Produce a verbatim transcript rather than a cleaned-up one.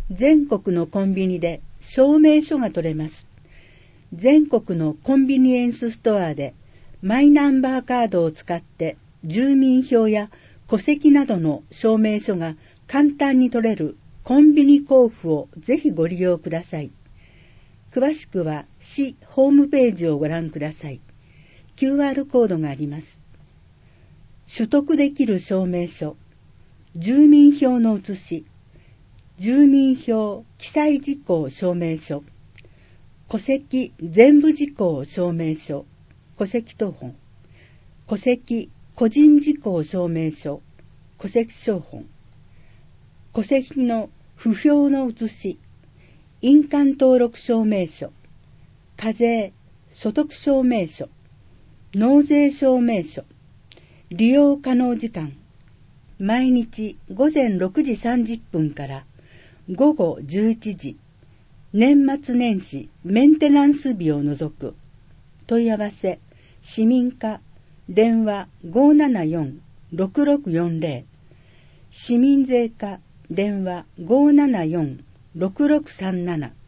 全国のコンビニで証明書が取れます。全国のコンビニエンスストアでマイナンバーカードを使って住民票や戸籍などの証明書が簡単に取れるコンビニ交付をぜひご利用ください。詳しくは市ホームページをご覧ください。キューアール コードがあります。取得できる証明書、住民票の写し、住民票記載事項証明書、戸籍全部事項証明書、戸籍謄本、戸籍個人事項証明書、戸籍抄本、戸籍の不評の写し、印鑑登録証明書、課税所得証明書、納税証明書、利用可能時間、毎日ごぜんろくじさんじゅっぷんからごごじゅういちじ、年末年始メンテナンス日を除く。問い合わせ、市民課、電話 ごーななよんろくろくよんぜろ、市民税課、電話 ごーななよんろくろくさんなな。